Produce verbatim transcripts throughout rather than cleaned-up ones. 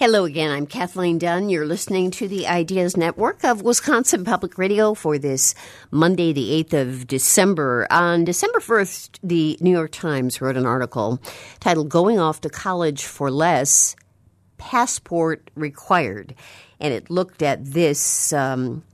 Hello again. I'm Kathleen Dunn. You're listening to the Ideas Network of Wisconsin Public Radio for this Monday, the eighth of December. On December first, the New York Times wrote an article titled Going Off to College for Less, Passport Required. And it looked at this um,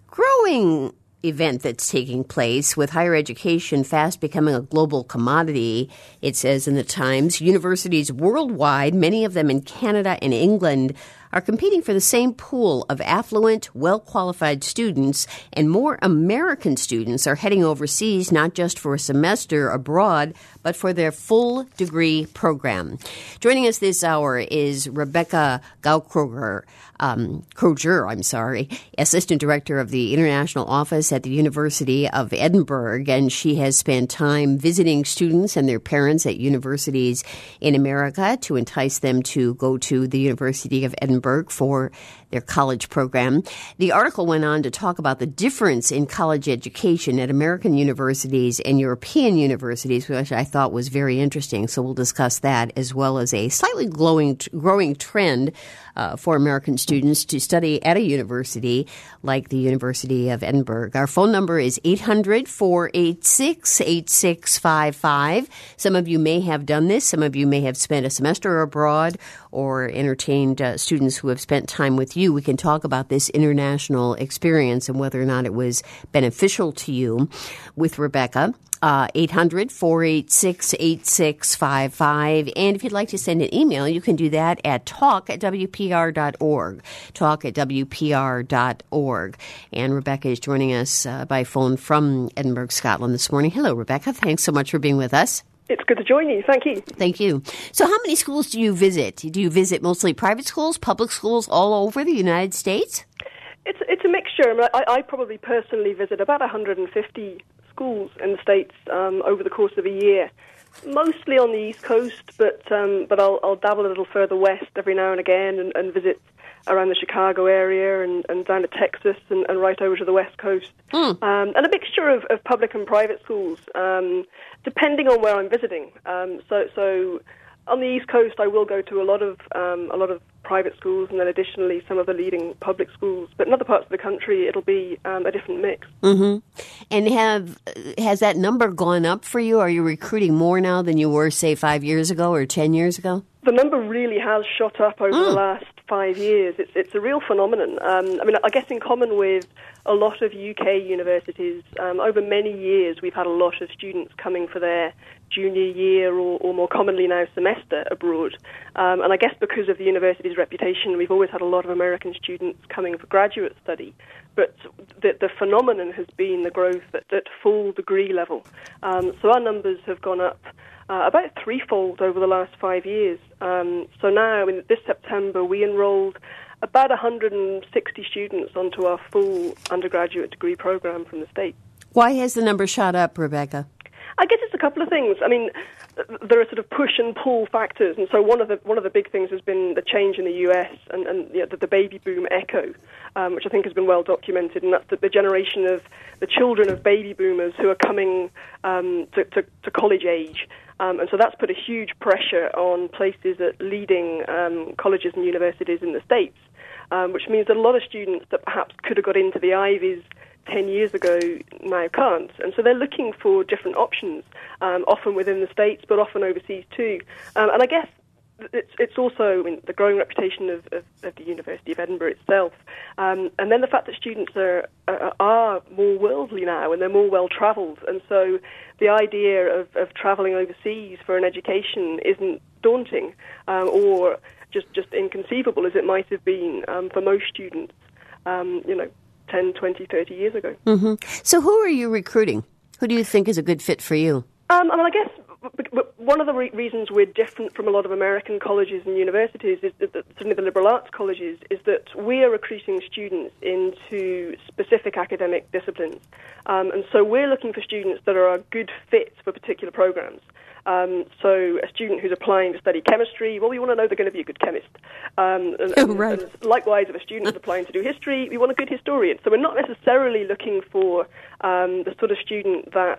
growing event that's taking place with higher education fast becoming a global commodity. It says in the Times, universities worldwide, many of them in Canada and England, are competing for the same pool of affluent, well-qualified students, and more American students are heading overseas not just for a semester abroad, but for their full degree program. Joining us this hour is Rebecca Gaukroger, um, Kroger, I'm sorry, Assistant Director of the International Office at the University of Edinburgh, and she has spent time visiting students and their parents at universities in America to entice them to go to the University of Edinburgh for their college program. The article went on to talk about the difference in college education at American universities and European universities, which I thought was very interesting. So we'll discuss that, as well as a slightly glowing, growing trend uh, for American students to study at a university like the University of Edinburgh. Our phone number is eight hundred, four eight six, eight six five five. Some of you may have done this. Some of you may have spent a semester abroad or entertained uh, students who have spent time with you. We can talk about this international experience and whether or not it was beneficial to you with Rebecca. Uh, eight hundred, four eight six, eight six five five. And if you'd like to send an email, you can do that at talk at w p r dot org. talk at w p r dot org. And Rebecca is joining us uh, by phone from Edinburgh, Scotland this morning. Hello, Rebecca. Thanks so much for being with us. It's good to join you. Thank you. Thank you. So how many schools do you visit? Do you visit mostly private schools, public schools all over the United States? It's it's a mixture. I, mean, I, I probably personally visit about one hundred fifty schools in the States um, over the course of a year, mostly on the East Coast, but um, but I'll, I'll dabble a little further west every now and again and, and visit around the Chicago area and, and down to Texas and, and right over to the West Coast. Mm. Um, and a mixture of, of public and private schools, um, depending on where I'm visiting. Um, so, so on the East Coast, I will go to a lot of um, a lot of private schools, and then additionally some of the leading public schools. But in other parts of the country, it'll be um, a different mix. Mm-hmm. And have has that number gone up for you? Are you recruiting more now than you were, say, five years ago or ten years ago? The number really has shot up over mm. the last five years. It's it's a real phenomenon. Um, I mean, I guess in common with a lot of U K universities, um, over many years we've had a lot of students coming for their junior year or, or more commonly now semester abroad. Um, and I guess because of the university's reputation, we've always had a lot of American students coming for graduate study. But the, the phenomenon has been the growth at, at full degree level. Um, so our numbers have gone up Uh, about threefold over the last five years. Um, so now, in this September, we enrolled about one hundred sixty students onto our full undergraduate degree program from the States. Why has the number shot up, Rebecca? I guess it's a couple of things. I mean, there are sort of push and pull factors, and so one of the one of the big things has been the change in the U S and, and you know, the, the baby boom echo, um, which I think has been well documented, and that's the, the generation of the children of baby boomers who are coming um, to, to, to college age. Um, and so that's put a huge pressure on places at leading um, colleges and universities in the States, um, which means that a lot of students that perhaps could have got into the Ivies ten years ago now can't. And so they're looking for different options, um, often within the States, but often overseas too. Um, and I guess it's, it's also I mean, the growing reputation of, of, of the University of Edinburgh itself. Um, and then the fact that students are, are, are more worldly now and they're more well-travelled. And so the idea of, of travelling overseas for an education isn't daunting um, or just, just inconceivable as it might have been um, for most students, um, you know, ten, twenty, thirty years ago. Mm-hmm. So who are you recruiting? Who do you think is a good fit for you? Um, I mean, I guess one of the re- reasons we're different from a lot of American colleges and universities, is that, certainly the liberal arts colleges, is that we are recruiting students into specific academic disciplines. Um, and so we're looking for students that are a good fit for particular programs. Um, so a student who's applying to study chemistry, well, we want to know they're going to be a good chemist. Um, and, oh, right. and likewise, if a student is applying to do history, we want a good historian. So we're not necessarily looking for um, the sort of student that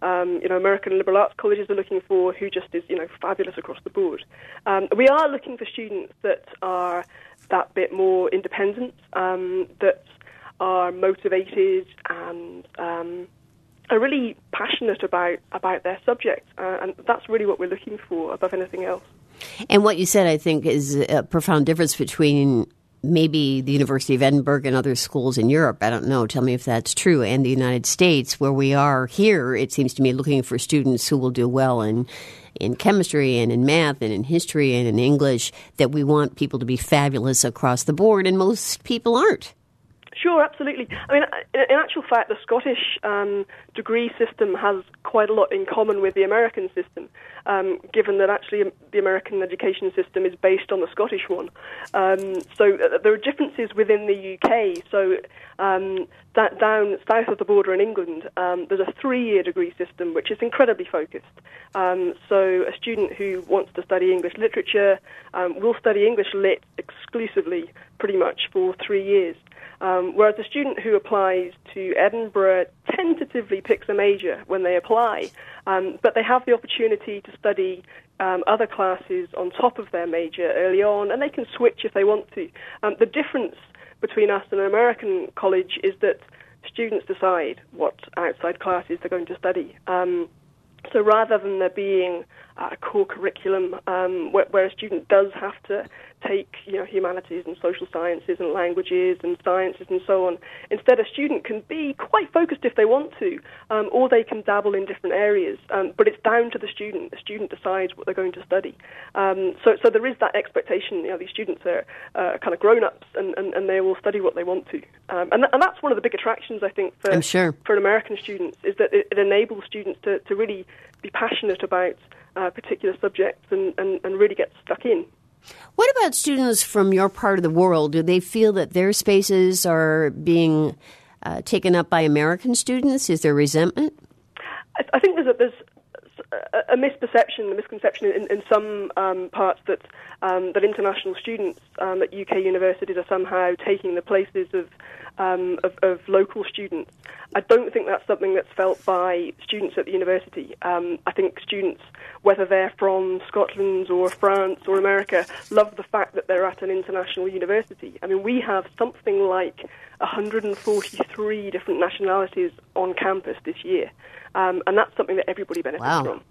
um, you know, American liberal arts colleges are looking for, who just is, you know, fabulous across the board. Um, we are looking for students that are that bit more independent, um, that are motivated and um, are really passionate about, about their subject. Uh, and that's really what we're looking for above anything else. And what you said, I think, is a profound difference between maybe the University of Edinburgh and other schools in Europe. I don't know. Tell me if that's true. And the United States, where we are here, it seems to me, looking for students who will do well in in chemistry and in math and in history and in English, that we want people to be fabulous across the board, and most people aren't. Sure, absolutely. I mean, in actual fact, the Scottish um, degree system has quite a lot in common with the American system, um, given that actually the American education system is based on the Scottish one. Um, so uh, there are differences within the U K. So um, that down south of the border in England, um, there's a three-year degree system, which is incredibly focused. Um, so a student who wants to study English literature um, will study English lit exclusively, pretty much, for three years. Um, whereas a student who applies to Edinburgh tentatively picks a major when they apply, um, but they have the opportunity to study um, other classes on top of their major early on, and they can switch if they want to. Um, the difference between us and an American college is that students decide what outside classes they're going to study. Um, so rather than there being a core curriculum um, where, where a student does have to take, you know, humanities and social sciences and languages and sciences and so on, instead a student can be quite focused if they want to, um, or they can dabble in different areas. Um, but it's down to the student. The student decides what they're going to study. Um, so, so there is that expectation. You know, these students are uh, kind of grown-ups, and, and, and they will study what they want to. Um, and, th- and that's one of the big attractions, I think, for, I'm sure. for American students, is that it, it enables students to, to really be passionate about uh, particular subjects and, and, and really get stuck in. What about students from your part of the world? Do they feel that their spaces are being uh, taken up by American students? Is there resentment? I, I think there's a, there's a, a misperception, a misconception in, in some um, parts that um, that international students um, at U K universities are somehow taking the places of, um, of of local students. I don't think that's something that's felt by students at the university. Um, I think students, whether they're from Scotland or France or America, love the fact that they're at an international university. I mean, we have something like one hundred forty-three different nationalities on campus this year, um, and that's something that everybody benefits wow. from.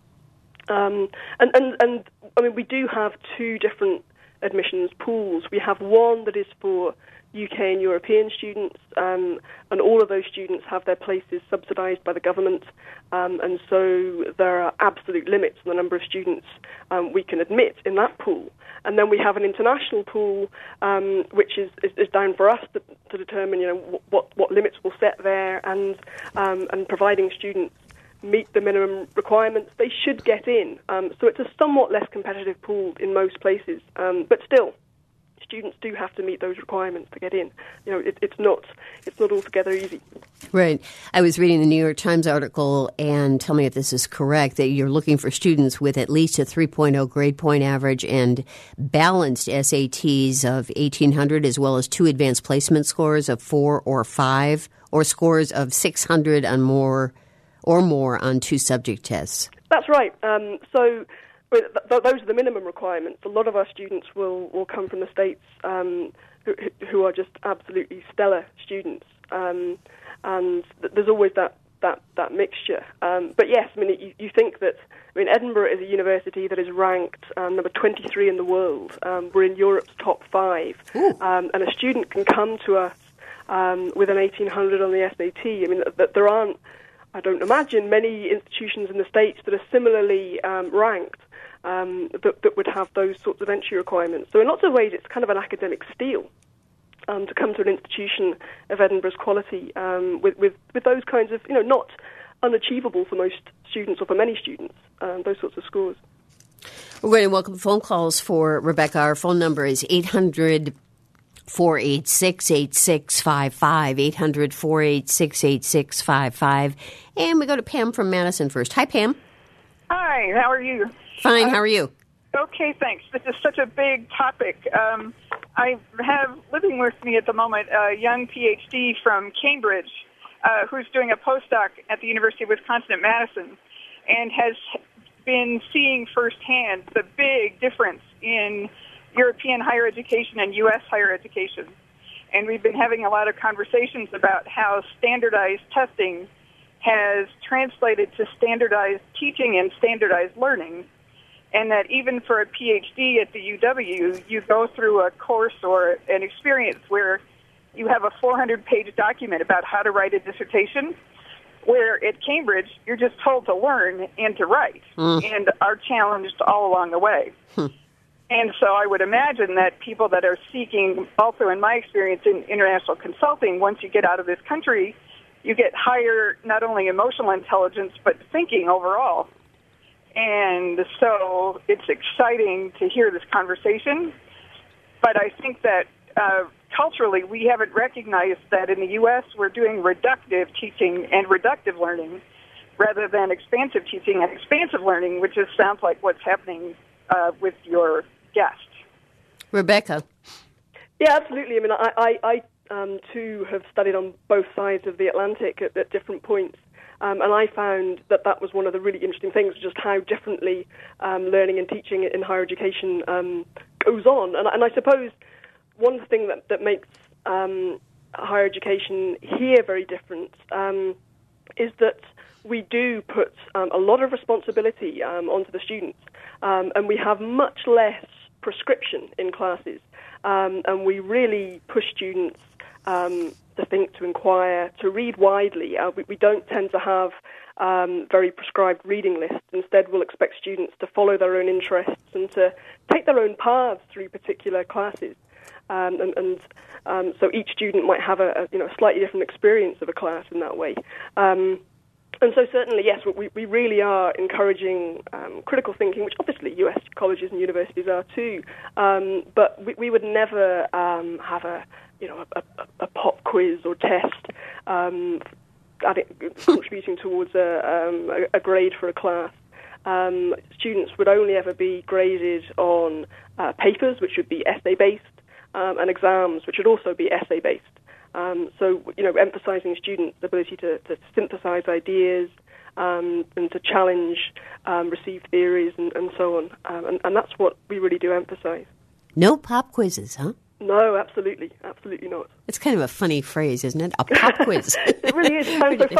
Um, and, and, and, I mean, we do have two different admissions pools. We have one that is for U K and European students, um, and all of those students have their places subsidised by the government, um, and so there are absolute limits on the number of students um, we can admit in that pool. And then we have an international pool, um, which is, is, is down for us to, to determine, you know, what what limits we'll set there, and um, and providing students meet the minimum requirements, they should get in. Um, so it's a somewhat less competitive pool in most places, um, but still, students do have to meet those requirements to get in. You know, it, it's not it's not altogether easy. Right. I was reading the New York Times article, and tell me if this is correct, that you're looking for students with at least a three point oh grade point average and balanced S A Ts of eighteen hundred, as well as two advanced placement scores of four or five, or scores of six hundred on more or more on two subject tests. That's right. Um, so th- th- those are the minimum requirements. A lot of our students will, will come from the States um, who, who are just absolutely stellar students. Um, and th- there's always that, that, that mixture. Um, but yes, I mean, you, you think that, I mean, Edinburgh is a university that is ranked um, number twenty-three in the world. Um, we're in Europe's top five. Um, and a student can come to us um, with an eighteen hundred on the S A T. I mean, th- th- there aren't, I don't imagine many institutions in the States that are similarly um, ranked um, that, that would have those sorts of entry requirements. So in lots of ways, it's kind of an academic steal um, to come to an institution of Edinburgh's quality um, with, with, with those kinds of, you know, not unachievable for most students or for many students, um, those sorts of scores. We're going to welcome phone calls for Rebecca. Our phone number is eight hundred four eight six eight six five five, eight hundred four eight six eight six five five. And we go to Pam from Madison first. Hi, Pam. Hi, how are you? Fine, how are you? Okay, thanks. This is such a big topic. Um, I have living with me at the moment a young P H D from Cambridge, uh, who's doing a postdoc at the University of Wisconsin at Madison and has been seeing firsthand the big difference in European higher education and U S higher education. And we've been having a lot of conversations about how standardized testing has translated to standardized teaching and standardized learning, and that even for a P H D at the U W, you go through a course or an experience where you have a four hundred page document about how to write a dissertation, where at Cambridge, you're just told to learn and to write, mm. and are challenged all along the way. Hmm. And so I would imagine that people that are seeking, also in my experience in international consulting, once you get out of this country, you get higher not only emotional intelligence, but thinking overall. And so it's exciting to hear this conversation. But I think that uh, culturally, we haven't recognized that in the U S we're doing reductive teaching and reductive learning rather than expansive teaching and expansive learning, which just sounds like what's happening uh, with your guest. Rebecca. Yeah, absolutely. I mean, I, I, I um, too have studied on both sides of the Atlantic at, at different points. Um, and I found that that was one of the really interesting things, just how differently um, learning and teaching in higher education um, goes on. And, and I suppose one thing that, that makes um, higher education here very different um, is that we do put um, a lot of responsibility um, onto the students, um, and we have much less prescription in classes, um, and we really push students um, to think, to inquire, to read widely. Uh, we, we don't tend to have um, very prescribed reading lists. Instead, we'll expect students to follow their own interests and to take their own paths through particular classes. Um, and and um, so each student might have a, a you know a slightly different experience of a class in that way. Um, and so certainly, yes, we, we really are encouraging um, critical thinking, which obviously U S colleges and universities are too. Um, but we, we would never um, have a you know a, a, a pop quiz or test um, adding, contributing towards a, um, a, a grade for a class. Um, students would only ever be graded on uh, papers, which would be essay-based, um, and exams, which would also be essay-based. Um, so, you know, emphasizing students' ability to, to synthesize ideas um, and to challenge um, received theories and, and so on. Um, and, and that's what we really do emphasize. No pop quizzes, huh? No, absolutely. Absolutely not. It's kind of a funny phrase, isn't it? A pop quiz. It really is. It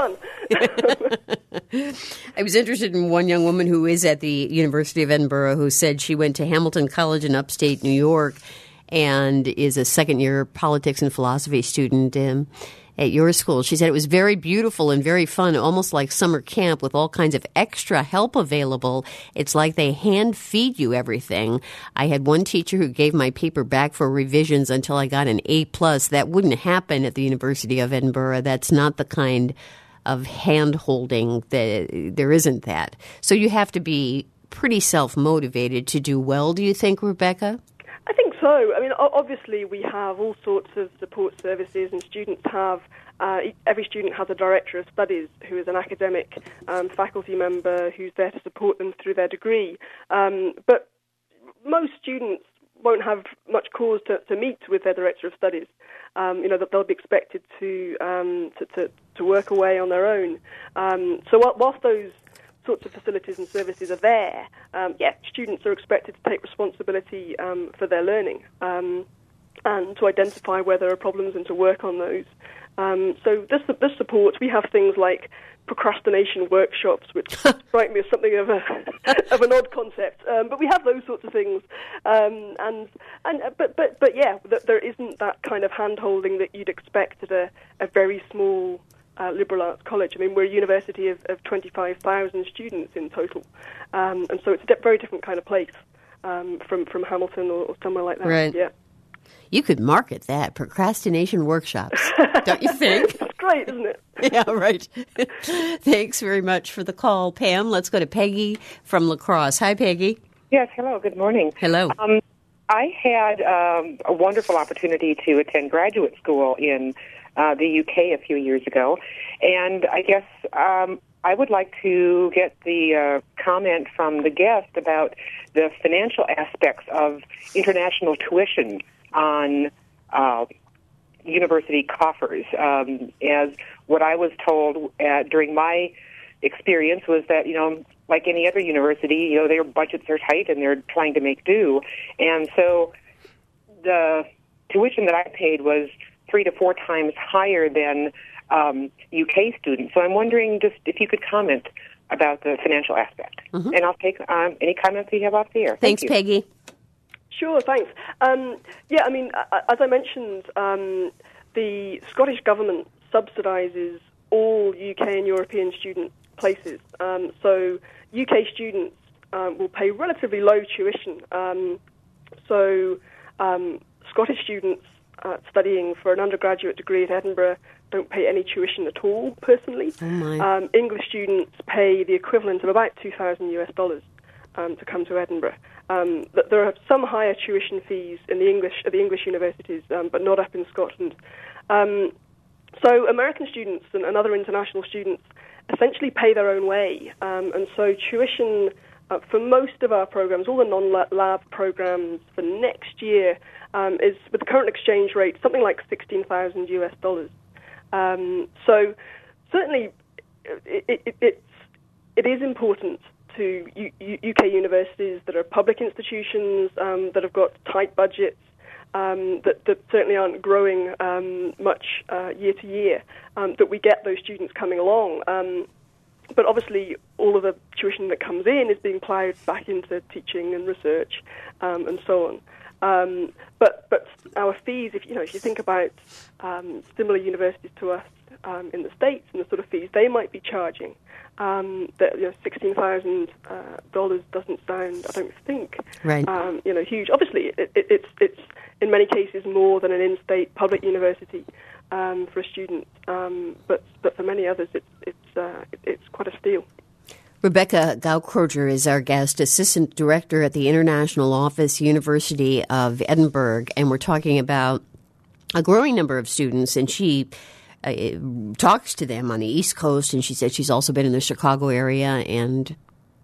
sounds so fun. I was interested in one young woman who is at the University of Edinburgh who said she went to Hamilton College in upstate New York and is a second-year politics and philosophy student um, at your school. She said it was very beautiful and very fun, almost like summer camp with all kinds of extra help available. It's like they hand-feed you everything. I had one teacher who gave my paper back for revisions until I got an A plus. That wouldn't happen at the University of Edinburgh. That's not the kind of hand-holding. That, there isn't that. So you have to be pretty self-motivated to do well, do you think, Rebecca? I think so. I mean, obviously we have all sorts of support services, and students have, uh, every student has a director of studies who is an academic um, faculty member who's there to support them through their degree. Um, but most students won't have much cause to, to meet with their director of studies. Um, you know, that they'll be expected to, um, to, to, to work away on their own. Um, so whilst those sorts of facilities and services are there, um, yeah, students are expected to take responsibility um, for their learning um, and to identify where there are problems and to work on those. Um, so this, this support, we have things like procrastination workshops, which strike me as something of a of an odd concept, um, but we have those sorts of things. Um, and and but but but yeah, that there isn't that kind of hand-holding that you'd expect at a, a very small Uh, liberal arts college. I mean, we're a university of, of twenty-five thousand students in total, um, and so it's a di- very different kind of place um, from, from Hamilton or, or somewhere like that. Right. Yeah. You could market that, procrastination workshops, don't you think? It's great, isn't it? Yeah, right. Thanks very much for the call, Pam. Let's go to Peggy from La Crosse. Hi, Peggy. Yes, hello, good morning. Hello. Um, I had um, a wonderful opportunity to attend graduate school in Uh, the U K a few years ago, and I guess um, I would like to get the uh, comment from the guest about the financial aspects of international tuition on uh, university coffers. Um, as what I was told uh, during my experience was that, you know, like any other university, you know, their budgets are tight and they're trying to make do. And so the tuition that I paid was three to four times higher than um, U K students. So I'm wondering just if you could comment about the financial aspect. Mm-hmm. And I'll take um, any comments you have off the air. Thanks, Thank Peggy. Sure, thanks. Um, yeah, I mean, as I mentioned, um, the Scottish government subsidises all U K and European student places. Um, so U K students um, will pay relatively low tuition. Um, so um, Scottish students uh, studying for an undergraduate degree at Edinburgh don't pay any tuition at all, personally. Oh my. Um, English students pay the equivalent of about two thousand US dollars um, to come to Edinburgh. Um, there are some higher tuition fees in the English at the English universities, um, but not up in Scotland. Um, so American students and, and other international students essentially pay their own way, um, and so tuition uh, for most of our programs, all the non-lab programs for next year, um, is with the current exchange rate something like sixteen thousand US dollars. Um, so certainly, it, it, it's it is important to U- U- UK universities that are public institutions um, that have got tight budgets, um, that, that certainly aren't growing um, much uh, year to year, um, that we get those students coming along. Um, but obviously, all of the tuition that comes in is being ploughed back into teaching and research um, and so on. Um, but but our fees, if you know, if you think about um, similar universities to us um, in the States and the sort of fees they might be charging, um, that you know, sixteen thousand uh, dollars doesn't sound, I don't think, right. um, you know, huge. Obviously, it, it, it's it's in many cases more than an in-state public university um, for a student, um, but but for many others, it's it's uh, it's quite a steal. Rebecca Gaukroger is our guest, Assistant Director at the International Office, University of Edinburgh, and we're talking about a growing number of students, and she uh, talks to them on the East Coast, and she said she's also been in the Chicago area and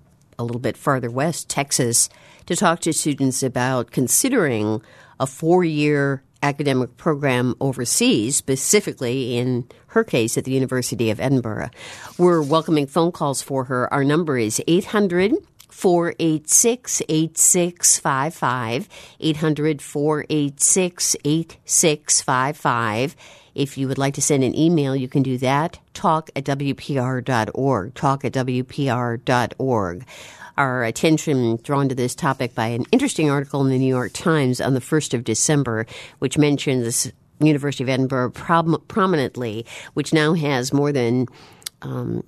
a little bit farther west, Texas, to talk to students about considering a four-year academic program overseas, specifically in her case at the University of Edinburgh. We're welcoming phone calls for her. Our number is eight hundred, four eight six, eight six five five, eight hundred, four eight six, eight six five five. If you would like to send an email, you can do that, talk at w p r dot org, talk at w p r dot org. Our attention drawn to this topic by an interesting article in the New York Times on the first of December, which mentions University of Edinburgh prom- prominently, which now has more than um,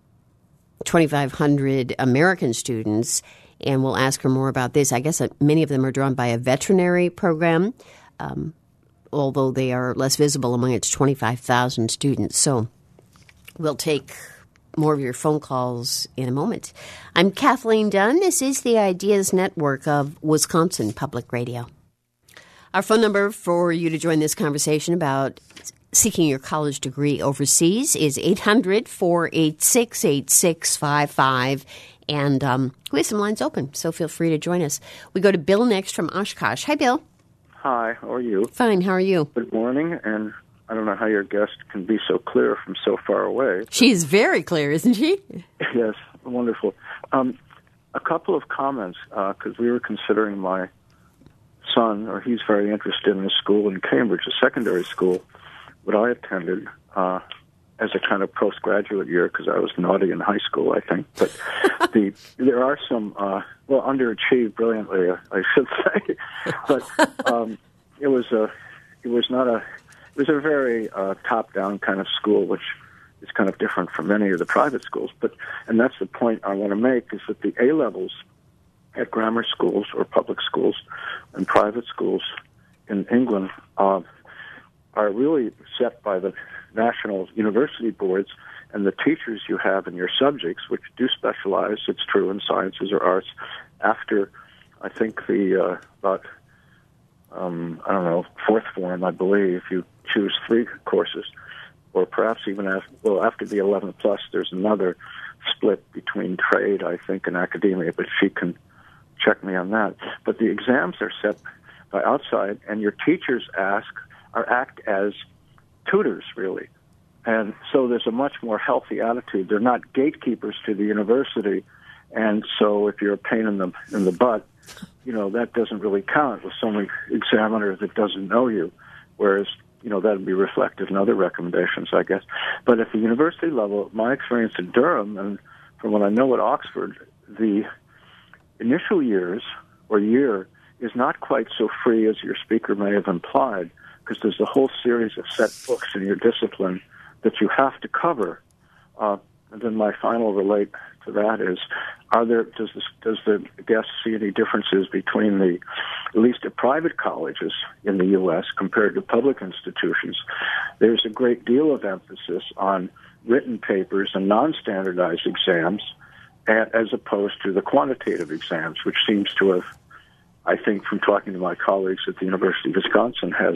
twenty-five hundred American students. And we'll ask her more about this. I guess uh, many of them are drawn by a veterinary program, um, although they are less visible among its twenty-five thousand students. So we'll take more of your phone calls in a moment. I'm Kathleen Dunn. This is the Ideas Network of Wisconsin Public Radio. Our phone number for you to join this conversation about seeking your college degree overseas is eight hundred, four eight six, eight six five five. And um, we have some lines open, so feel free to join us. We go to Bill next from Oshkosh. Hi, Bill. Hi, how are you? Fine, how are you? Good morning, and I don't know how your guest can be so clear from so far away. She's very clear, isn't she? Yes, wonderful. Um, a couple of comments, because uh, we were considering my son, or he's very interested in a school in Cambridge, a secondary school, what I attended uh, as a kind of postgraduate year, because I was naughty in high school, I think. But the there are some, uh, well, underachieved brilliantly, I should say. But um, it was a, it was not a, it was a very uh, top-down kind of school, which is kind of different from many of the private schools. But and that's the point I want to make, is that the A-levels at grammar schools or public schools and private schools in England uh, are really set by the national university boards and the teachers you have in your subjects, which do specialize, it's true, in sciences or arts, after, I think, the uh, about, um, I don't know, fourth form, I believe, you choose three courses, or perhaps even after, well, after the eleven plus, there's another split between trade, I think, and academia, but she can check me on that. But the exams are set by outside, and your teachers ask are act as tutors, really. And so there's a much more healthy attitude. They're not gatekeepers to the university, and so if you're a pain in the in the butt, you know, that doesn't really count with some examiner that doesn't know you, whereas, you know, that would be reflected in other recommendations, I guess. But at the university level, my experience in Durham, and from what I know at Oxford, the initial years or year is not quite so free as your speaker may have implied, because there's a whole series of set books in your discipline that you have to cover. Uh, and then my final relate to that is, are there does this, does the guest see any differences between the, at least at private colleges in the U S compared to public institutions? There's a great deal of emphasis on written papers and non-standardized exams, as opposed to the quantitative exams, which seems to have, I think, from talking to my colleagues at the University of Wisconsin, has,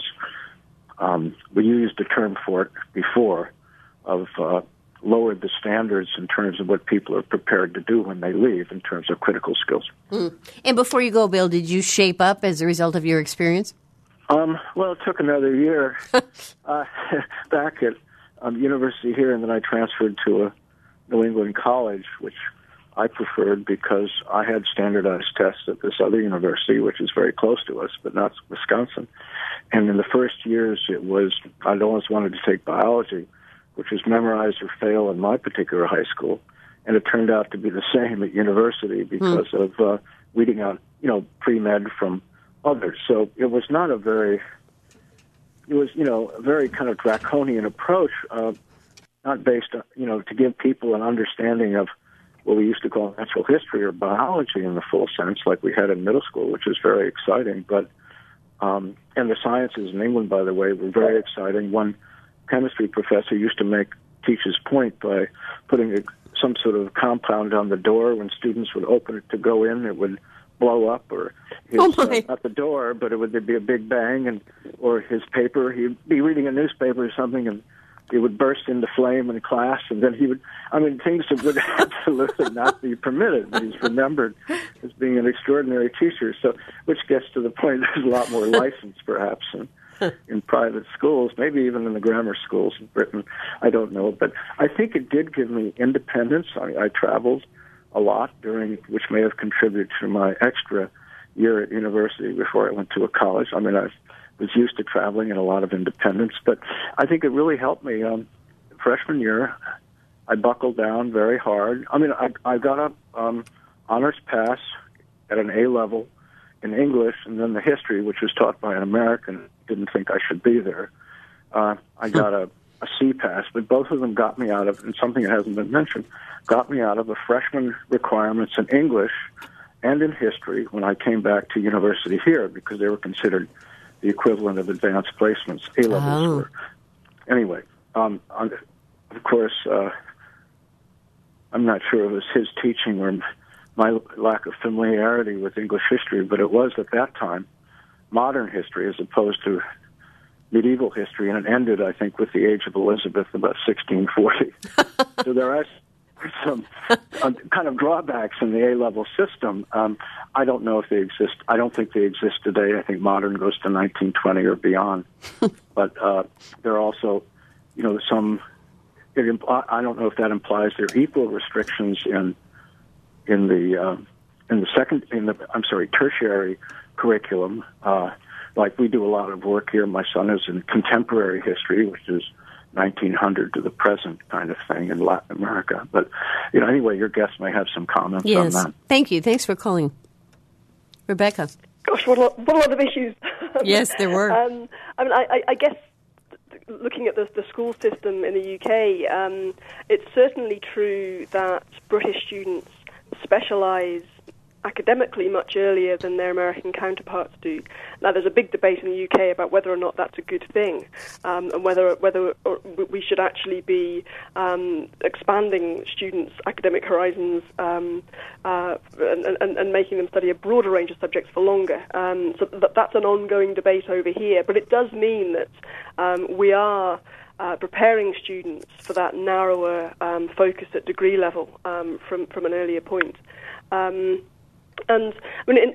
um, we used a term for it before, of uh, lowered the standards in terms of what people are prepared to do when they leave in terms of critical skills. Mm. And before you go, Bill, did you shape up as a result of your experience? Um, well, it took another year uh, back at um, university here, and then I transferred to a New England college, which I preferred because I had standardized tests at this other university, which is very close to us, but not Wisconsin. And in the first years, it was, I'd always wanted to take biology, which was memorize or fail in my particular high school. And it turned out to be the same at university because mm. of uh, weeding out, you know, pre-med from others. So it was not a very, it was, you know, a very kind of draconian approach, uh, not based on, you know, to give people an understanding of what we used to call natural history or biology in the full sense, like we had in middle school, which is very exciting. But, um, and the sciences in England, by the way, were very exciting. One chemistry professor used to make teach his point by putting a, some sort of compound on the door. When students would open it to go in, it would blow up, or his, oh uh, not the door, but it would there'd be a big bang, and or his paper. He'd be reading a newspaper or something, and it would burst into flame in class, and then he would. I mean, things that would absolutely not be permitted. But he's remembered as being an extraordinary teacher. So, which gets to the point. There's a lot more license, perhaps, in, in private schools, maybe even in the grammar schools in Britain. I don't know, but I think it did give me independence. I, I traveled a lot during, which may have contributed to my extra year at university before I went to a college. I mean, I was used to traveling and a lot of independence, but I think it really helped me. Um, freshman year, I buckled down very hard. I mean, I, I got a um, honors pass at an A level in English, and then the history, which was taught by an American, didn't think I should be there. Uh, I got a, a C pass, but both of them got me out of, and something that hasn't been mentioned, got me out of the freshman requirements in English and in history when I came back to university here, because they were considered the equivalent of advanced placements. A levels oh. were. Anyway, um, of course, uh, I'm not sure it was his teaching or my lack of familiarity with English history, but it was at that time modern history as opposed to medieval history, and it ended, I think, with the age of Elizabeth, about sixteen forty. So there are some um, kind of drawbacks in the A-level system. Um, I don't know if they exist. I don't think they exist today. I think modern goes to nineteen twenty or beyond. But uh, there are also, you know, some. It impl- I don't know if that implies there are equal restrictions in in the uh, in the second in the I'm sorry tertiary curriculum. Uh, like we do a lot of work here. My son is in contemporary history, which is nineteen hundred to the present kind of thing in Latin America. But, you know, anyway, your guest may have some comments yes. on that. Thank you. Thanks for calling. Rebecca. Gosh, what a lot, what a lot of issues. Yes, there were. um, I mean, I, I guess looking at the, the school system in the U K, um, it's certainly true that British students specialise academically much earlier than their American counterparts do. Now, there's a big debate in the U K about whether or not that's a good thing, um, and whether whether we should actually be um, expanding students' academic horizons um, uh, and, and, and making them study a broader range of subjects for longer. Um, so th- that's an ongoing debate over here, but it does mean that um, we are Uh, preparing students for that narrower um, focus at degree level um, from from an earlier point. Um, and I mean, in, in,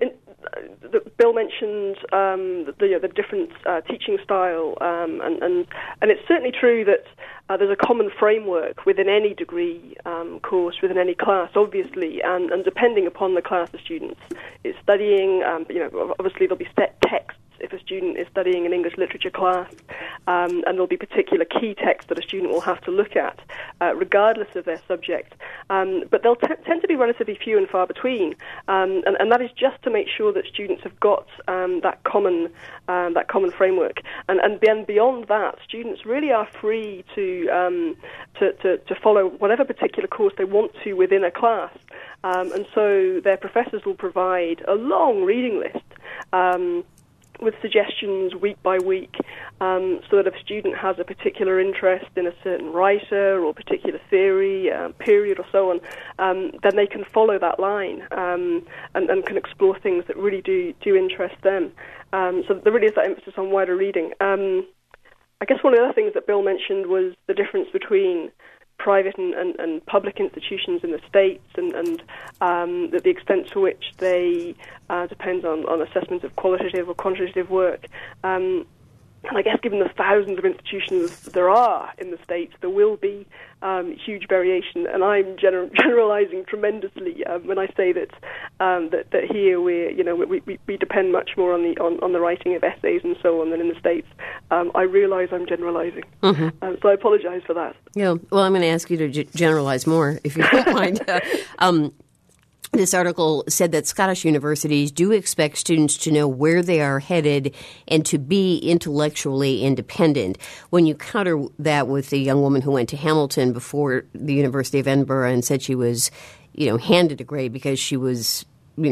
the, Bill mentioned um, the, you know, the different uh, teaching style, um, and, and and it's certainly true that uh, there's a common framework within any degree um, course, within any class, obviously, and, and depending upon the class the student is studying, um, you know, obviously there'll be set texts if a student is studying an English literature class, um, and there'll be particular key texts that a student will have to look at, uh, regardless of their subject. Um, but they'll t- tend to be relatively few and far between, um, and, and that is just to make sure that students have got um, that common um, that common framework. And, and then beyond that, students really are free to, um, to, to to follow whatever particular course they want to within a class. Um, and so their professors will provide a long reading list Um, with suggestions week by week, um, so that if a student has a particular interest in a certain writer or particular theory, um, period or so on, um, then they can follow that line um, and, and can explore things that really do, do interest them. Um, so there really is that emphasis on wider reading. Um, I guess one of the other things that Bill mentioned was the difference between private and, and, and public institutions in the States, and, and um, the, the extent to which they uh, depend on, on assessments of qualitative or quantitative work. Um, and I guess given the thousands of institutions there are in the States, there will be um, huge variation. And I'm gener- generalizing tremendously um, when I say that, um, that that here we you know we, we, we depend much more on the on, on the writing of essays and so on than in the States. Um, I realize I'm generalizing, mm-hmm. um, so I apologize for that. Yeah, well, I'm going to ask you to g- generalize more, if you don't mind. Uh, um, This article said that Scottish universities do expect students to know where they are headed and to be intellectually independent. When you counter that with the young woman who went to Hamilton before the University of Edinburgh and said she was, you know, handed a grade because she was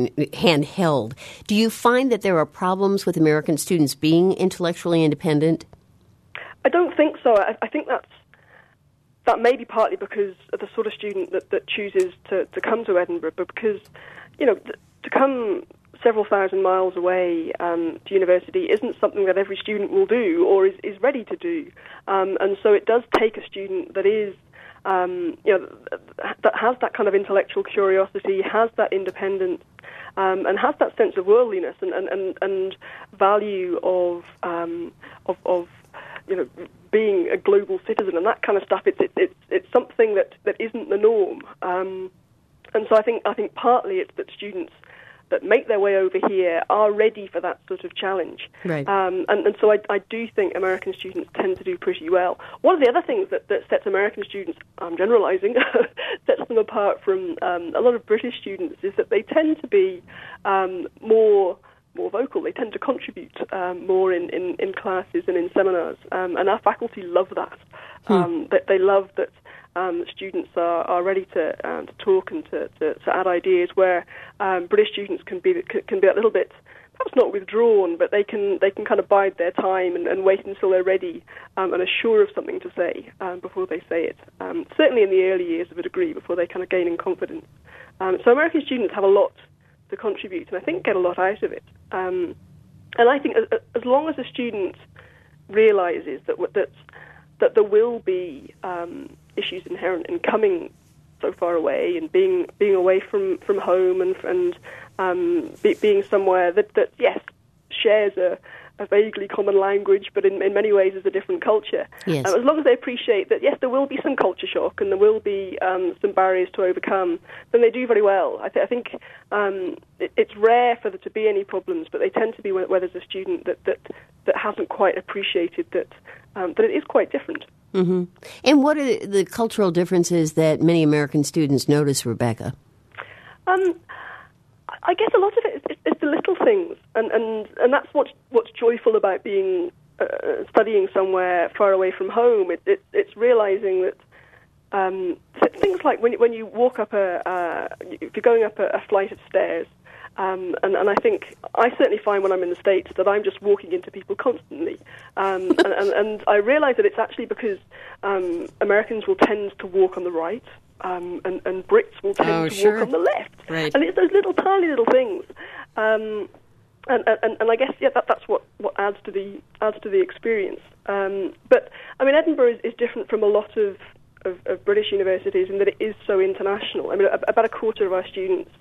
handheld, do you find that there are problems with American students being intellectually independent? I don't think so. I, I think that's That may be partly because of the sort of student that, that chooses to, to come to Edinburgh, but because, you know, th- to come several thousand miles away um, to university isn't something that every student will do or is, is ready to do. Um, and so it does take a student that is, um, you know, that has that kind of intellectual curiosity, has that independence, um, and has that sense of worldliness and, and, and, and value of, um, of, of you know, being a global citizen and that kind of stuff. It's it's it's, it's something that, that isn't the norm, um, and so I think I think partly it's that students that make their way over here are ready for that sort of challenge, right? Um, and and so I, I do think American students tend to do pretty well. One of the other things that, that sets American students, I'm generalizing, sets them apart from um, a lot of British students is that they tend to be um, more. more vocal. They tend to contribute um, more in, in, in classes and in seminars, um, and our faculty love that. Hmm. Um, that they love that um, students are, are ready to, um, to talk and to, to, to add ideas, where um, British students can be can be a little bit, perhaps not withdrawn, but they can they can kind of bide their time and, and wait until they're ready um, and are sure of something to say um, before they say it. Um, certainly in the early years of a degree, before they kind of gain in confidence. Um, so American students have a lot to contribute, and I think get a lot out of it. Um, and I think as, as long as a student realizes that that that there will be um, issues inherent in coming so far away and being being away from, from home and and um, be, being somewhere that, that yes shares a, a vaguely common language, but in, in many ways is a different culture. Yes. Um, as long as they appreciate that, yes, there will be some culture shock and there will be um, some barriers to overcome, then they do very well. I, th- I think um, it, it's rare for there to be any problems, but they tend to be where, where there's a student that, that, that hasn't quite appreciated that um, that it is quite different. Mm-hmm. And what are the cultural differences that many American students notice, Rebecca? Um, I guess a lot of it is, is the little things, and, and, and that's what's, what's joyful about being uh, studying somewhere far away from home. It, it, it's realizing that um, things like when, when you walk up a, uh, if you're going up a, a flight of stairs, Um, and, and I think, I certainly find when I'm in the States that I'm just walking into people constantly. Um, and, and, and I realize that it's actually because um, Americans will tend to walk on the right, um, and, and Brits will tend oh, to sure. walk on the left. Right. And it's those little, tiny little things. Um, and, and, and I guess, yeah, that, that's what, what adds to the adds to the experience. Um, but, I mean, Edinburgh is, is different from a lot of, of, of British universities in that it is so international. I mean, about a quarter of our students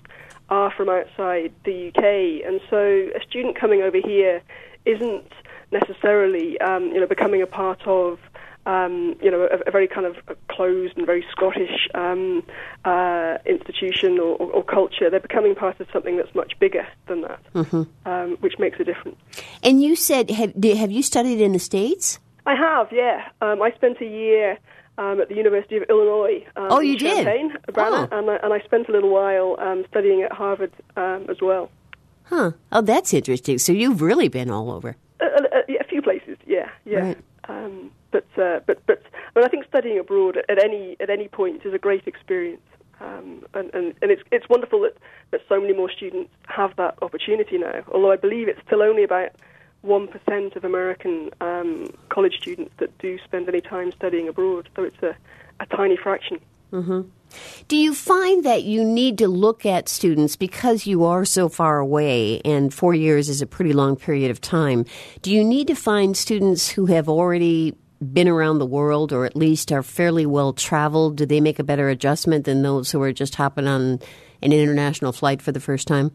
are from outside the U K, and so a student coming over here isn't necessarily, um, you know, becoming a part of, um, you know, a, a very kind of closed and very Scottish um, uh, institution or, or, or culture. They're becoming part of something that's much bigger than that, mm-hmm. um, which makes a difference. And you said, have, have you studied in the States? I have, yeah. Um, I spent a year um, at the University of Illinois. Um, oh, you in Champaign, did? Urbana, oh. and, I, and I spent a little while um, studying at Harvard um, as well. Huh. Oh, that's interesting. So you've really been all over. A, a, a few places, yeah, yeah. Right. Um, but uh, but but but I think studying abroad at any at any point is a great experience, um, and, and and it's it's wonderful that, that so many more students have that opportunity now. Although I believe it's still only about one percent of American um, college students that do spend any time studying abroad, so it's a, a tiny fraction. Mm-hmm. Do you find that you need to look at students, because you are so far away, and four years is a pretty long period of time, do you need to find students who have already been around the world, or at least are fairly well traveled? Do they make a better adjustment than those who are just hopping on an international flight for the first time?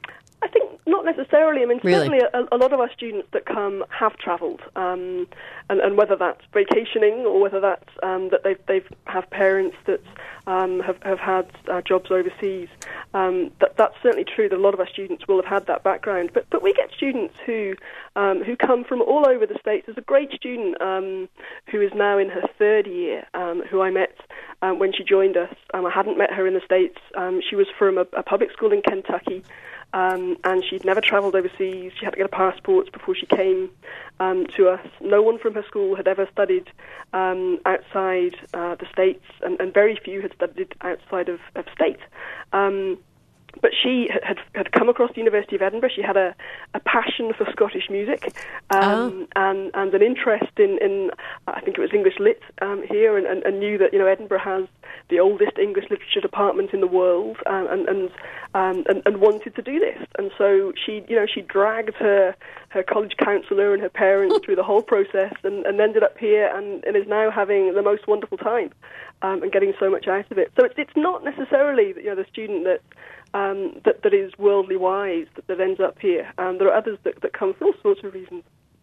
I think not necessarily. I mean, really? certainly a, a lot of our students that come have travelled, um, and, and whether that's vacationing or whether that's um, that they've they've have parents that um, have have had uh, jobs overseas. Um, that that's certainly true. That a lot of our students will have had that background. But but we get students who um, who come from all over the States. There's a great student um, who is now in her third year, um, who I met um, when she joined us. Um, I hadn't met her in the States. Um, she was from a, a public school in Kentucky. Um, and she'd never travelled overseas. She had to get a passport before she came um, to us. No one from her school had ever studied um, outside uh, the States, and, and very few had studied outside of, of state. Um, But she had had come across the University of Edinburgh. She had a, a passion for Scottish music um, oh. and and an interest in, in I think it was English lit um, here, and, and, and knew that you know Edinburgh has the oldest English literature department in the world, um, and and, um, and and wanted to do this. And so she you know she dragged her her college counsellor and her parents through the whole process, and, and ended up here, and, and is now having the most wonderful time um, and getting so much out of it. So it's it's not necessarily you know the student that. Um, that, that is worldly wise, that, that ends up here. Um, there are others that, that come for all sorts of reasons.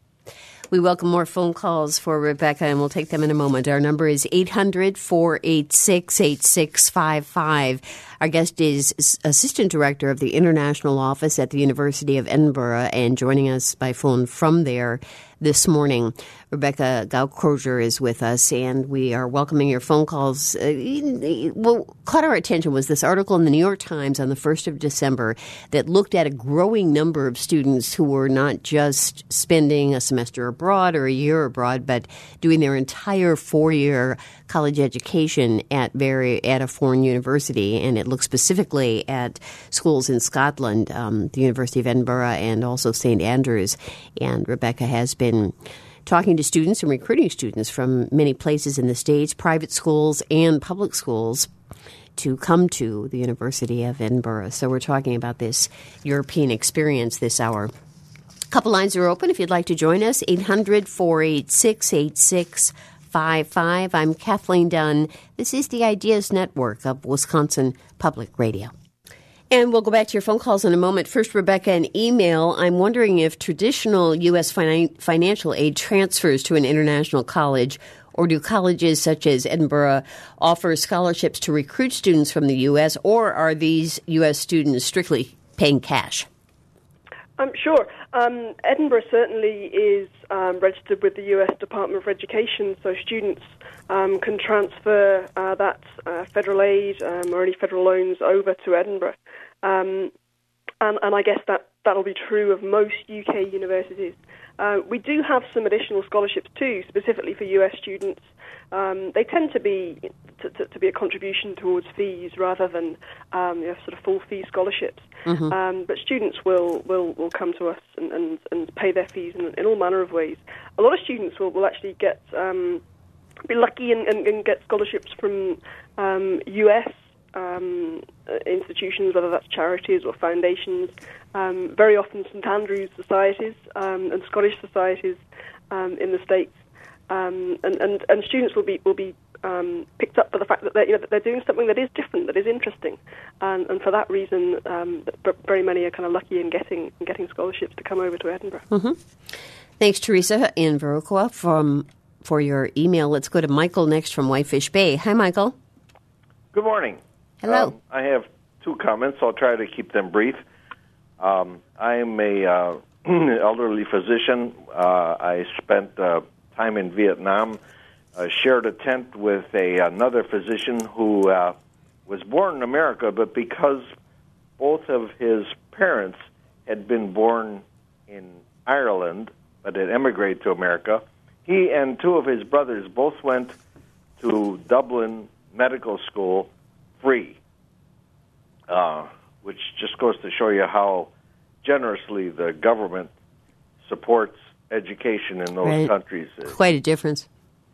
We welcome more phone calls for Rebecca, and we'll take them in a moment. Our number is eight hundred, four eight six, eight six five five. Our guest is Assistant Director of the International Office at the University of Edinburgh, and joining us by phone from there this morning, Rebecca Gaukroger is with us, and we are welcoming your phone calls. Uh, what caught our attention was this article in the New York Times on the first of December that looked at a growing number of students who were not just spending a semester abroad or a year abroad, but doing their entire four-year college education at very at a foreign university, and it looked specifically at schools in Scotland, um, the University of Edinburgh, and also Saint Andrews. And Rebecca has been talking to students and recruiting students from many places in the States, private schools and public schools, to come to the University of Edinburgh. So we're talking about this European experience this hour. A couple lines are open if you'd like to join us, eight hundred, four eight six, eight six five five. I'm Kathleen Dunn. This is the Ideas Network of Wisconsin Public Radio. And we'll go back to your phone calls in a moment. First, Rebecca, an email. I'm wondering if traditional U S finan- financial aid transfers to an international college, or do colleges such as Edinburgh offer scholarships to recruit students from the U S, or are these U S students strictly paying cash? Um, sure. Um, Edinburgh certainly is um, registered with the U S Department of Education, so students um, can transfer uh, that uh, federal aid um, or any federal loans over to Edinburgh. Um, and, and I guess that, that'll be true of most U K universities. Uh, we do have some additional scholarships too, specifically for U S students. Um, they tend to be to, to, to be a contribution towards fees rather than um, you know, sort of full fee scholarships. Mm-hmm. Um, but students will, will, will come to us and, and, and pay their fees in, in all manner of ways. A lot of students will, will actually get um, be lucky and, and, and get scholarships from um, U S um, institutions, whether that's charities or foundations. Um, very often Saint Andrews societies um, and Scottish societies um, in the States. Um, and, and, and students will be will be um, picked up for the fact that they're, you know, that they're doing something that is different, that is interesting, and, and for that reason, um, very many are kind of lucky in getting in getting scholarships to come over to Edinburgh. Mm-hmm. Thanks, Teresa in Viroqua, from for your email. Let's go to Michael next from Whitefish Bay. Hi, Michael. Good morning. Hello. Um, I have two comments. I'll try to keep them brief. Um, I am a uh, elderly physician. Uh, I spent uh, time in Vietnam, uh, shared a tent with a, another physician who uh, was born in America, but because both of his parents had been born in Ireland, but had emigrated to America, he and two of his brothers both went to Dublin Medical School free, uh, which just goes to show you how generously the government supports education in those right. countries. Quite a difference.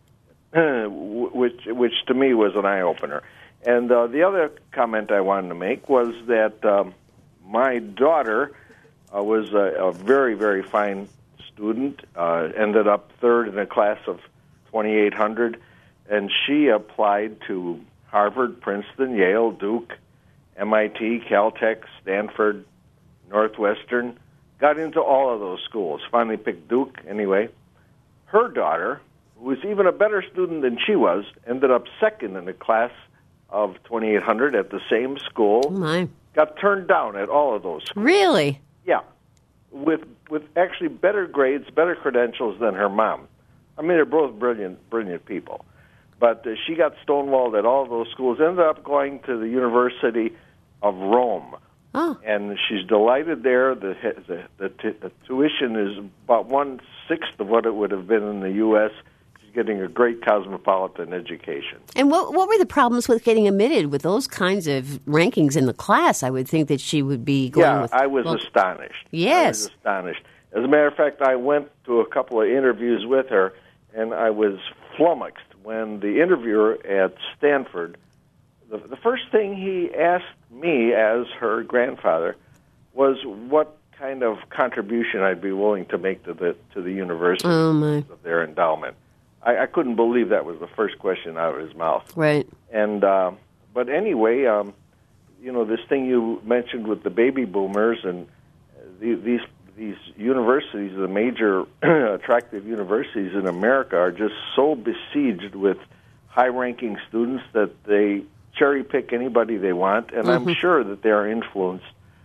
which, which to me was an eye-opener. And uh, the other comment I wanted to make was that um, my daughter uh, was a, a very, very fine student, uh, ended up third in a class of twenty-eight hundred, and she applied to Harvard, Princeton, Yale, Duke, M I T, Caltech, Stanford, Northwestern, got into all of those schools, finally picked Duke anyway. Her daughter, who was even a better student than she was, ended up second in the class of twenty-eight hundred at the same school. Oh my. Got turned down at all of those schools. Really? Yeah, with with actually better grades, better credentials than her mom. I mean, they're both brilliant, brilliant people. But uh, she got stonewalled at all of those schools, ended up going to the University of Rome. Oh. And she's delighted there. The, the, the, t- the tuition is about one-sixth of what it would have been in the U S She's getting a great cosmopolitan education. And what what were the problems with getting admitted with those kinds of rankings in the class? I would think that she would be going yeah, with... I was well, astonished. Yes. I was astonished. As a matter of fact, I went to a couple of interviews with her, and I was flummoxed when the interviewer at Stanford, the, the first thing he asked me as her grandfather was what kind of contribution I'd be willing to make to the to the university oh my. of their endowment. I, I couldn't believe that was the first question out of his mouth. Right. And uh, but anyway, um, you know, this thing you mentioned with the baby boomers and the, these these universities, the major attractive universities in America, are just so besieged with high-ranking students that they cherry-pick anybody they want, and mm-hmm. I'm sure that they are influenced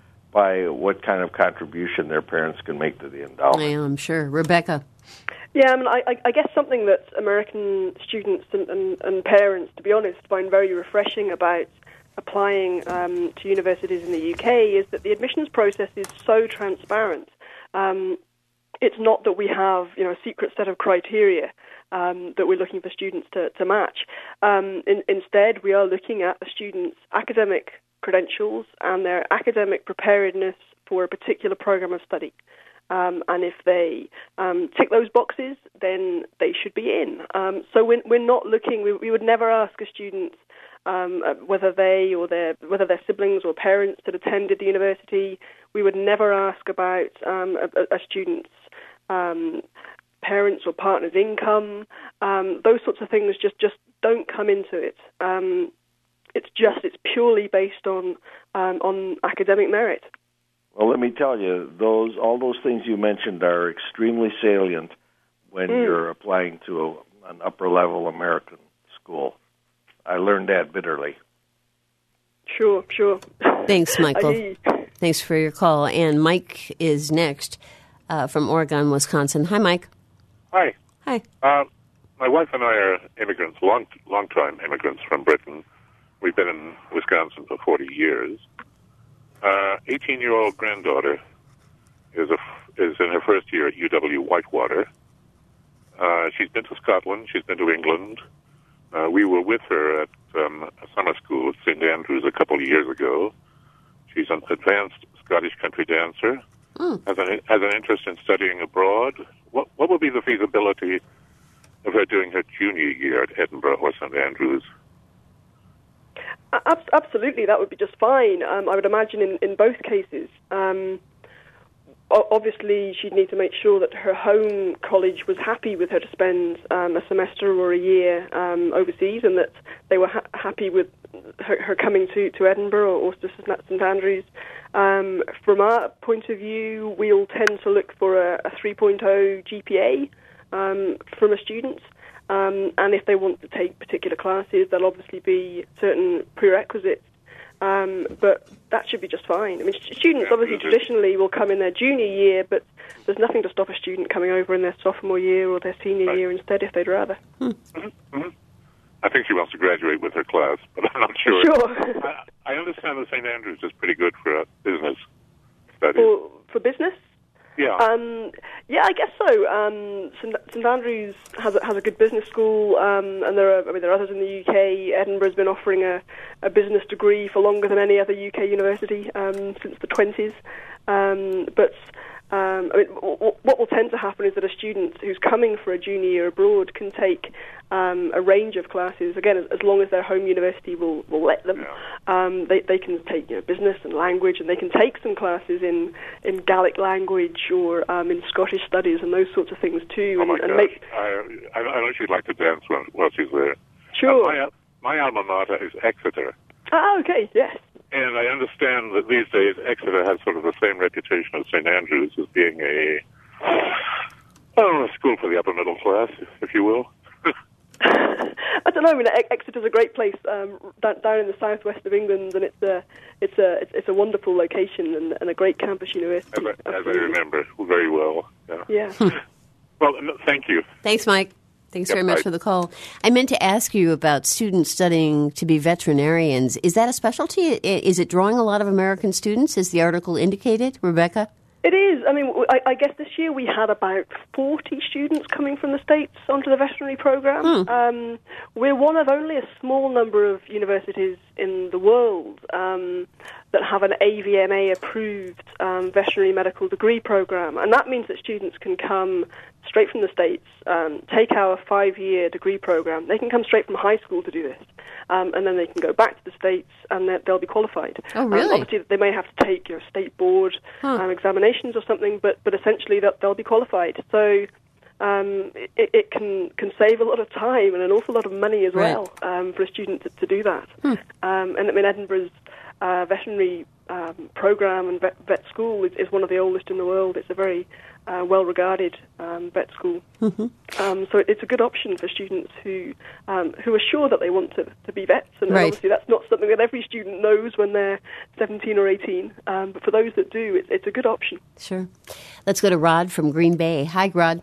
by what kind of contribution their parents can make to the endowment. I am sure. Rebecca? Yeah, I mean, I, I guess something that American students and, and, and parents, to be honest, find very refreshing about applying um, to universities in the U K is that the admissions process is so transparent. Um, it's not that we have, you know, a secret set of criteria um, that we're looking for students to, to match. Um, in, instead, we are looking at the students' academic credentials and their academic preparedness for a particular program of study. Um, and if they um, tick those boxes, then they should be in. Um, so we're, we're not looking, we, we would never ask a student um, whether they or their whether their siblings or parents had attended the university. We would never ask about um, a, a student's um, parents' or partner's income. Um, those sorts of things just, just don't come into it. Um, it's just, it's purely based on um, on academic merit. Well, let me tell you, those all those things you mentioned are extremely salient when mm. you're applying to a, an upper-level American school. I learned that bitterly. Sure, sure. Thanks, Michael. Thanks for your call. And Mike is next uh, from Oregon, Wisconsin. Hi, Mike. Hi. Hi. Uh, my wife and I are immigrants, long, long-time immigrants from Britain. We've been in Wisconsin for forty years. Uh, eighteen-year-old granddaughter is a, is in her first year at U W Whitewater. Uh, she's been to Scotland. She's been to England. Uh, we were with her at um, a summer school at Saint Andrews a couple of years ago. She's an advanced Scottish country dancer. Mm. Has an has an interest in studying abroad. What what would be the feasibility of her doing her junior year at Edinburgh or Saint Andrews? Absolutely, that would be just fine. Um, I would imagine in, in both cases. Um, obviously she'd need to make sure that her home college was happy with her to spend um, a semester or a year um, overseas, and that they were ha- happy with her, her coming to, to Edinburgh or, or to St Andrews. Um, from our point of view, we'll tend to look for a, a three point oh G P A um, from a student. Um, and if they want to take particular classes, there'll obviously be certain prerequisites. Um, but that should be just fine. I mean, students obviously traditionally will come in their junior year, but there's nothing to stop a student coming over in their sophomore year or their senior right. year instead if they'd rather. Hmm. Mm-hmm. Mm-hmm. I think she wants to graduate with her class, but I'm not sure. Sure. I, I understand that Saint Andrews is pretty good for uh, business studies. For, for business? Yeah. Um, yeah, I guess so. Um, St Andrews has a, has a good business school, um, and there are I mean there are others in the U K. Edinburgh's been offering a, a business degree for longer than any other U K university um, since the twenties. Um, but um, I mean, w- what will tend to happen is that a student who's coming for a junior year abroad can take um, a range of classes. Again, as, as long as their home university will, will let them, yeah. um, they they can take you know, business and language, and they can take some classes in, in Gaelic language or um, in Scottish studies and those sorts of things too. Oh and, my and gosh! make... I, I know she'd like to dance while, while she's there. Sure. Uh, my, my alma mater is Exeter. Ah, okay, yes. And I understand that these days Exeter has sort of the same reputation as Saint Andrews as being a, oh, a school for the upper middle class, if you will. I don't know. I mean, Exeter's a great place um, down in the southwest of England, and it's a it's a it's, it's a wonderful location and, and a great campus university. As I, as I remember very well. Yeah. Yeah. Well, no, thank you. Thanks, Mike. Thanks Yep, very much bye. for the call. I meant to ask you about students studying to be veterinarians. Is that a specialty? I- Is it drawing a lot of American students, as the article indicated, Rebecca? It is. I mean, I, I guess this year we had about forty students coming from the States onto the veterinary program. Hmm. Um, we're one of only a small number of universities in the world um, that have an A V M A-approved um, veterinary medical degree program. And that means that students can come straight from the States, um, take our five-year degree program. They can come straight from high school to do this. Um, and then they can go back to the States and they'll be qualified. Oh, really? Um, obviously, they may have to take you know, state board Huh. um, examinations or something, but, but essentially they'll, they'll be qualified. So um, it, it can, can save a lot of time and an awful lot of money as Right. well um, for a student to, to do that. Hmm. Um, and I mean, Edinburgh's uh, veterinary um, program and vet, vet school is, is one of the oldest in the world. It's a very uh, well-regarded um, vet school. Mm-hmm. Um, so it's a good option for students who um, who are sure that they want to, to be vets. And Right. obviously that's not something that every student knows when they're seventeen or eighteen. Um, but for those that do, it's, it's a good option. Sure. Let's go to Rod from Green Bay. Hi, Rod.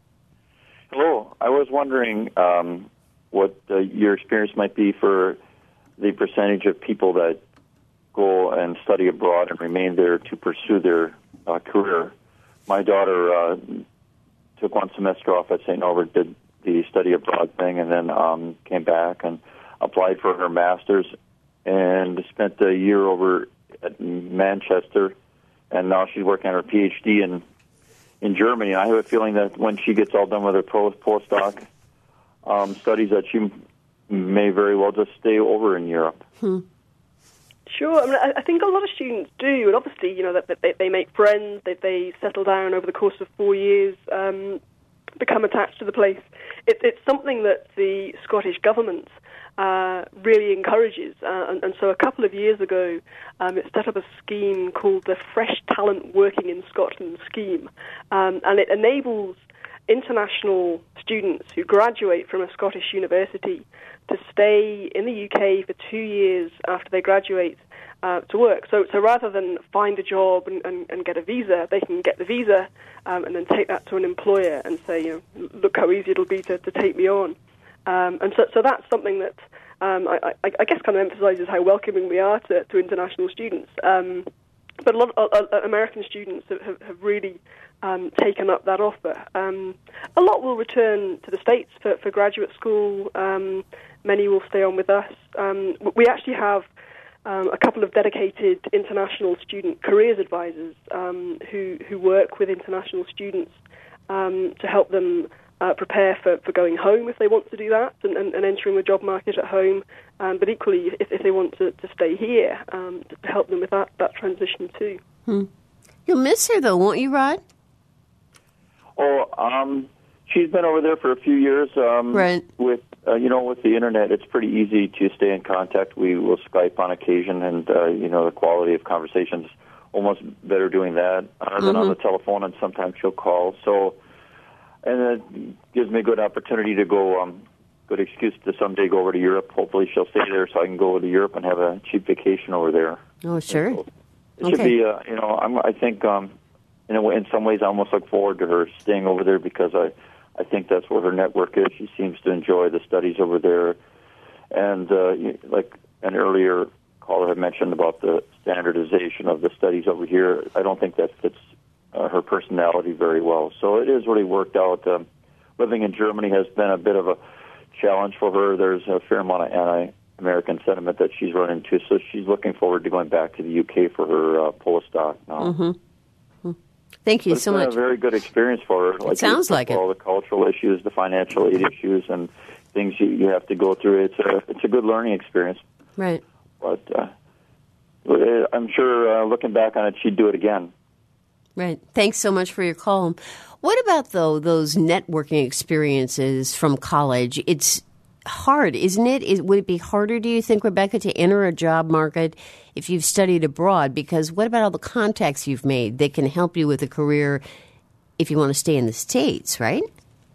Hello. I was wondering um, what uh, your experience might be for the percentage of people that go and study abroad and remain there to pursue their uh, career. My daughter uh, took one semester off at Saint Norbert, did the study abroad thing, and then um, came back and applied for her master's and spent a year over at Manchester, and now she's working on her PhD in in Germany. I have a feeling that when she gets all done with her post postdoc um, studies, that she may very well just stay over in Europe. Hmm. Sure. I mean, I, I think a lot of students do, and obviously, you know, that, that they, they make friends, that they settle down over the course of four years, um, become attached to the place. It, it's something that the Scottish government uh, really encourages, uh, and, and so a couple of years ago, um, it set up a scheme called the Fresh Talent Working in Scotland scheme, um, and it enables international students who graduate from a Scottish university to stay in the U K for two years after they graduate uh, to work. So, so rather than find a job and, and, and get a visa, they can get the visa um, and then take that to an employer and say, you know, look how easy it'll be to, to take me on. Um, and so, so that's something that um, I, I, I guess kind of emphasizes how welcoming we are to, to international students. Um, but a lot of uh, uh, American students have, have, have really um, taken up that offer. Um, a lot will return to the States for, for graduate school. Um, many will stay on with us. Um, we actually have um, a couple of dedicated international student careers advisors um, who, who work with international students um, to help them uh, prepare for, for going home if they want to do that and, and, and entering the job market at home, um, but equally if, if they want to, to stay here, um, to help them with that, that transition too. Hmm. You'll miss her, though, won't you, Rod? Oh, um, she's been over there for a few years. Um, right. With uh, you know, with the internet, it's pretty easy to stay in contact. We will Skype on occasion, and uh, you know, the quality of conversations almost better doing that uh, mm-hmm. than on the telephone. And sometimes she'll call. So, and it gives me a good opportunity to go. Um, good excuse to someday go over to Europe. Hopefully, she'll stay there, so I can go over to Europe and have a cheap vacation over there. Oh, sure. So it okay. should be. Uh, you know, I'm, I think. Um, In, a way, in some ways, I almost look forward to her staying over there because I, I think that's where her network is. She seems to enjoy the studies over there. And uh, like an earlier caller had mentioned about the standardization of the studies over here, I don't think that fits uh, her personality very well. So it has really worked out. Um, living in Germany has been a bit of a challenge for her. There's a fair amount of anti-American sentiment that she's run into. So she's looking forward to going back to the U K for her uh, postdoc now. Mm-hmm. Thank you but so much. It's been a very good experience for her. Like it sounds you, like all it. All the cultural issues, the financial aid issues, and things you, you have to go through. It's a it's a good learning experience. Right. But uh, I'm sure uh, looking back on it, she'd do it again. Right. Thanks so much for your call. What about, though, those networking experiences from college? It's hard, isn't it? Is, would it be harder, do you think, Rebecca, to enter a job market if you've studied abroad? Because what about all the contacts you've made that can help you with a career if you want to stay in the States, right?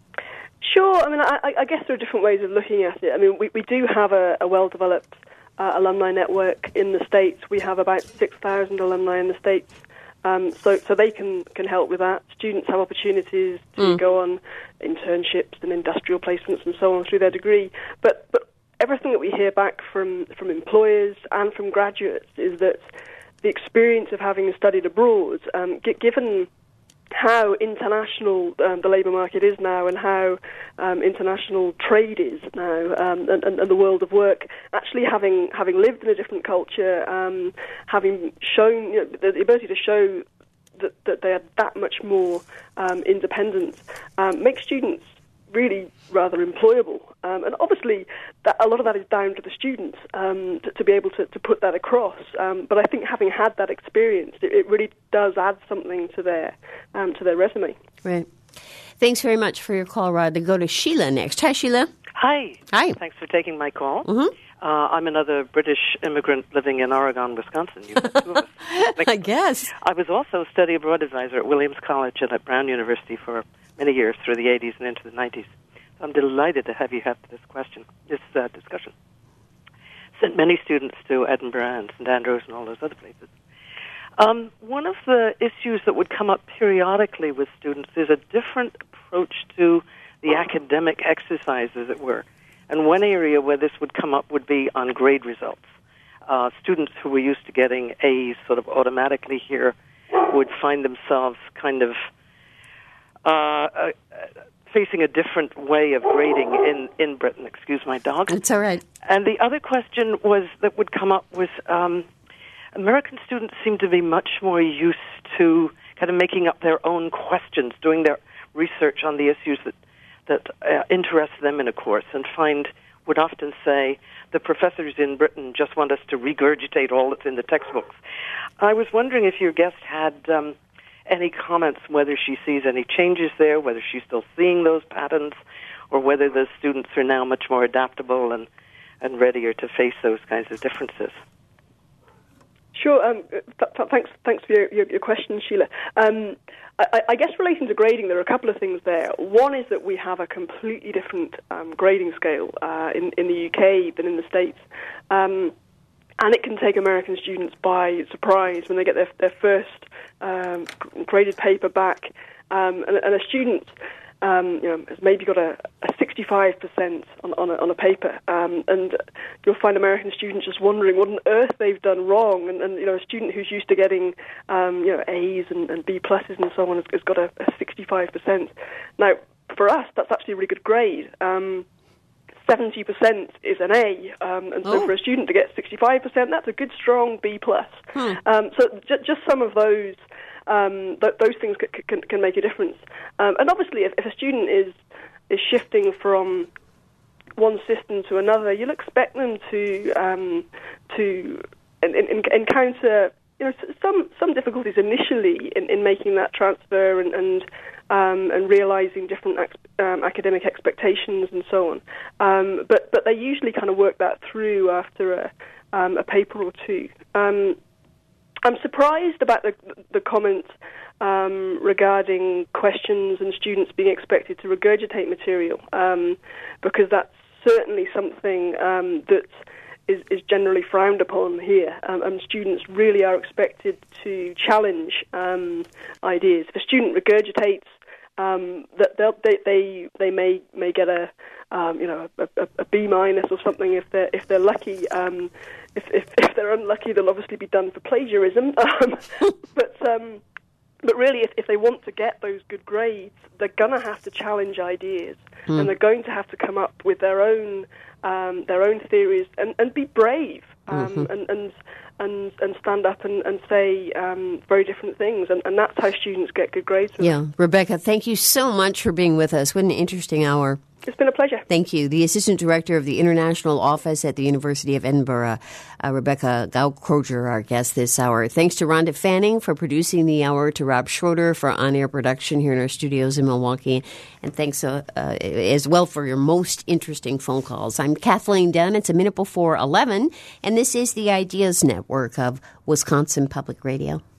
Sure. I mean, I, I guess there are different ways of looking at it. I mean, we, we do have a, a well-developed uh, alumni network in the States. We have about six thousand alumni in the States. Um, so, so they can, can help with that. Students have opportunities to mm. go on internships and industrial placements and so on through their degree. But, but everything that we hear back from, from employers and from graduates is that the experience of having studied abroad, um, g- given how international um, the labour market is now and how um, international trade is now um, and, and, and the world of work, actually having having lived in a different culture, um, having shown you know, the, the ability to show that, that they are that much more um, independent, um, makes students really rather employable. Um, and obviously, that, a lot of that is down to the students um, to, to be able to, to put that across. Um, but I think having had that experience, it, it really does add something to their um, to their resume. Right. Thanks very much for your call, Rod. To go to Sheila next. Hi, Sheila. Hi. Hi. Thanks for taking my call. Mm-hmm. Uh, I'm another British immigrant living in Oregon, Wisconsin. You know, two of us. I guess. I was also a study abroad advisor at Williams College and at Brown University for many years through the eighties and into the nineties. So I'm delighted to have you have this question, this uh, discussion. Sent many students to Edinburgh and Saint Andrews and all those other places. Um, one of the issues that would come up periodically with students is a different approach to the academic exercise, as it were. And one area where this would come up would be on grade results. Uh, students who were used to getting A's sort of automatically here would find themselves kind of uh, uh, facing a different way of grading in, in Britain. Excuse my dog. It's all right. And the other question was that would come up was um, American students seem to be much more used to kind of making up their own questions, doing their research on the issues that that uh, interest them in a course, and find would often say the professors in Britain just want us to regurgitate all that's in the textbooks. I was wondering if your guest had um, any comments, whether she sees any changes there, whether she's still seeing those patterns, or whether the students are now much more adaptable and, and readier to face those kinds of differences. Sure. Um, th- th- thanks. Thanks for your, your, your question, Sheila. Um, I, I guess relating to grading, there are a couple of things there. One is that we have a completely different um, grading scale uh, in in the U K than in the States, um, and it can take American students by surprise when they get their their first um, graded paper back, um, and, and a student. Um, you know, has maybe got a, a sixty-five percent on, on, a, on a paper, um, and you'll find American students just wondering what on earth they've done wrong. And, and you know, a student who's used to getting um, you know A's and, and B pluses and so on has, has got a, a sixty-five percent. Now, for us, that's actually a really good grade. Um, seventy percent is an A, um, and so oh. for a student to get sixty-five percent, that's a good, strong B plus. Hmm. Um, so j- just some of those. Um, th- those things c- can, can make a difference. Um, and obviously, if, if a student is is shifting from one system to another, you'll expect them to um, to in, in, encounter you know, some some difficulties initially in, in making that transfer and and, um, and realizing different um, academic expectations and so on. Um, but but they usually kind of work that through after a um, a paper or two. Um, I'm surprised about the the comment um, regarding questions and students being expected to regurgitate material, um, because that's certainly something um, that is, is generally frowned upon here, um, and students really are expected to challenge um, ideas. If a student regurgitates, um, that they they they may may get a um, you know a, a, a B minus or something if they're if they're lucky. Um, if, if if they're unlucky, they'll obviously be done for plagiarism. Um, but um, but really, if, if they want to get those good grades, they're going to have to challenge ideas, mm. and they're going to have to come up with their own um, their own theories and, and be brave um, mm-hmm. and, and and and stand up and, and say um, very different things, and, and that's how students get good grades. Yeah, them. Rebecca, thank you so much for being with us. What an interesting hour. It's been a pleasure. Thank you. The Assistant Director of the International Office at the University of Edinburgh, uh, Rebecca Gaukroger, our guest this hour. Thanks to Rhonda Fanning for producing the hour, to Rob Schroeder for on-air production here in our studios in Milwaukee, and thanks uh, uh, as well for your most interesting phone calls. I'm Kathleen Dunn. It's a minute before eleven, and this is the Ideas Network of Wisconsin Public Radio.